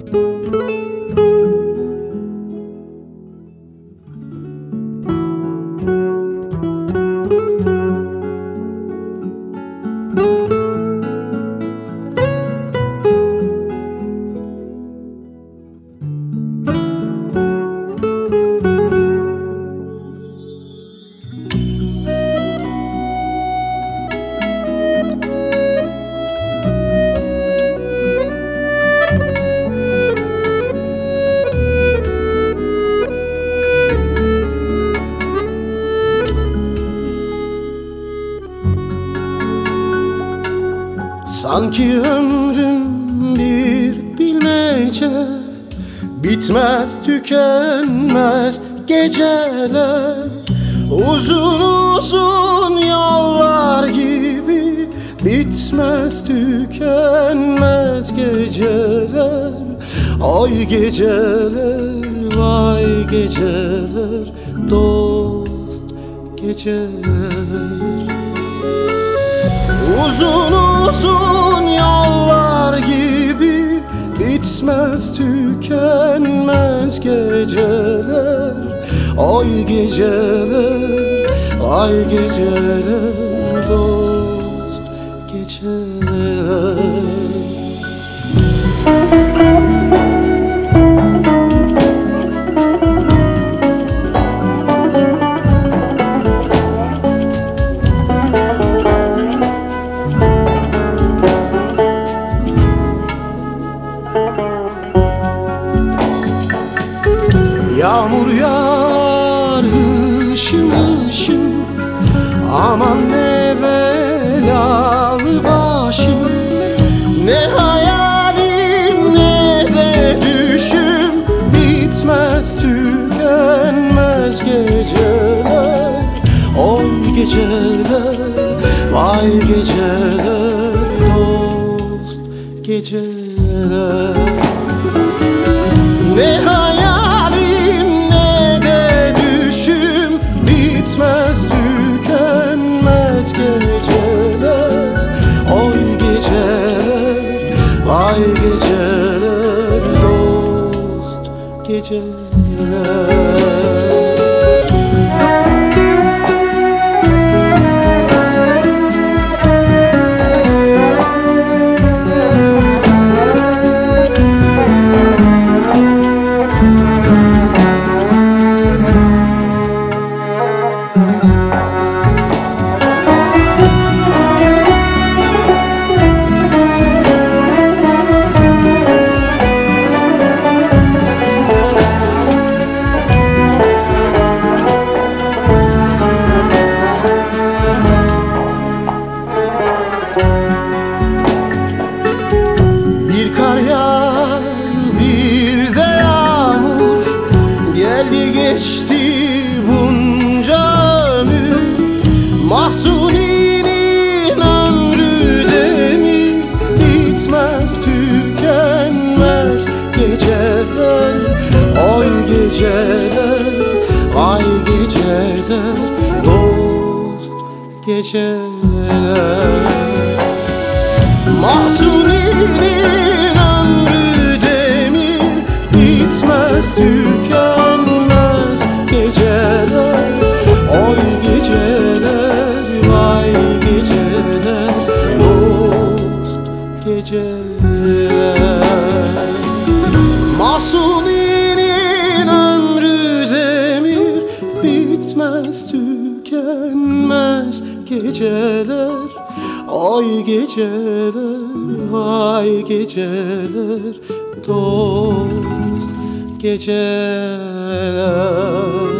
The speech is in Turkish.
Sanki ömrüm bir bilmece, bitmez tükenmez geceler. Uzun uzun yollar gibi, bitmez tükenmez geceler. Ay geceler, vay geceler, dost geceler. Uzun uzun yollar gibi, bitmez tükenmez geceler. Ay geceler, ay geceler, dost geceler. Yağmur yağar hışım hışım, aman ne belalı başım. Ne hayalim ne de düşüm, bitmez tükenmez geceler. Oy geceler, vay geceler, dost geceler. Ne hayalim ne de düşüm, bitmez tükenmez geceler. Oy geceler, vay geceler, dost geceler. Bir kar yağar, bir de yağmur, geldi geçti bunca ömür. Mahzuninin ömrü demir, bitmez tükenmez geceler. Oy geceler, ay geceler, dost geceler. Mahzuninin ömrü demir, bitmez tükenmez geceler. Oy geceler, vay geceler, dost geceler. Mahzuninin ömrü demir, bitmez tükenmez geceler. Ay geceler, vay geceler, dost geceler.